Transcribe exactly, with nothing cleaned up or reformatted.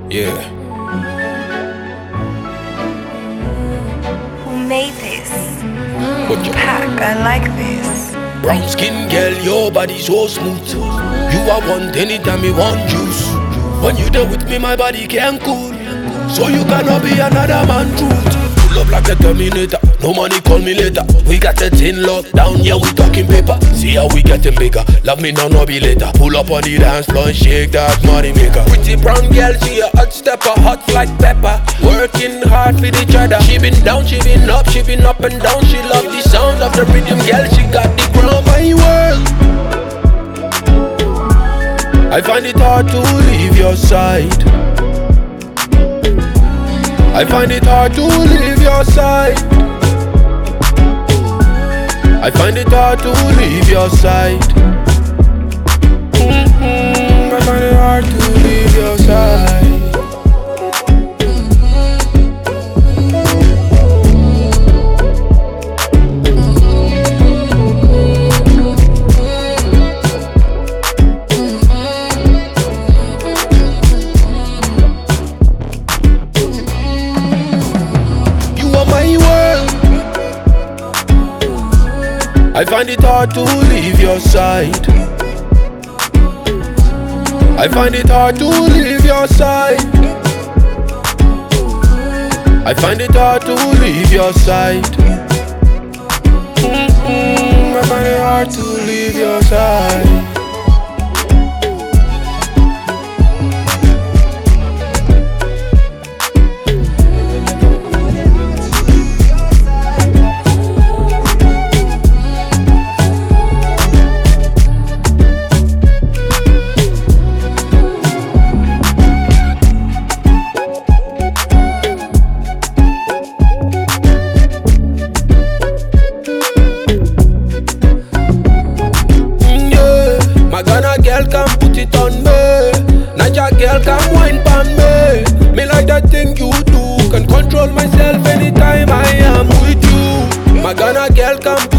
Yeah. Who made this? What you Pack, I like this. Brown skin girl, your body so smooth. You are one anytime you want juice. When you there with me, my body can cool. So you cannot be another man truth. Pull up like a Terminator, no money call me later. We got the tin locked down, yeah we talking paper. See how we getting bigger, love me now, no be later. Pull up on the dance floor and shake that money maker. Pretty brown girl, she a hot stepper, hot like pepper. Working hard for each other. She been down, she been up, she been up and down. She love the sound of the rhythm, girl, she got the ground. My world, I find it hard to leave your side. I find it hard to leave your side. I find it hard to leave your side. Mm-hmm. I find it hard to leave your side. I find it hard to leave your side. I find it hard to leave your side. I find it hard to leave your side. Mm-hmm. I find it hard to leave your side. My Ghana girl can put it on me. Naija girl can wine pan me. Me like that thing you do. Can control myself anytime I am with you. My Ghana girl can